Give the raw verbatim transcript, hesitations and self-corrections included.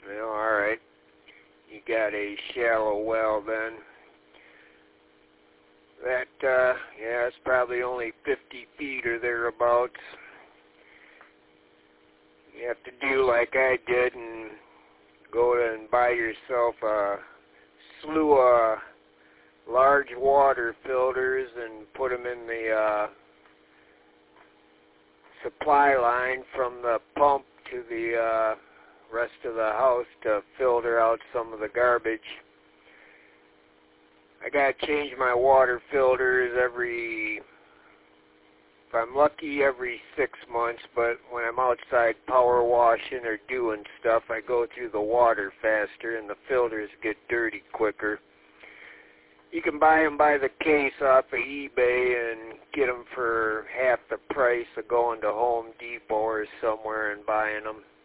Well, alright. You got a shallow well then. That, uh, yeah, it's probably only fifty feet or thereabouts. You have to do like I did and go and buy yourself a slew of large water filters and put them in the uh, supply line from the pump to the uh, rest of the house to filter out some of the garbage. I gotta change my water filters every, if I'm lucky, every six months, but when I'm outside power washing or doing stuff, I go through the water faster and the filters get dirty quicker. You can buy them by the case off of eBay and get them for half the price of going to Home Depot or somewhere and buying them.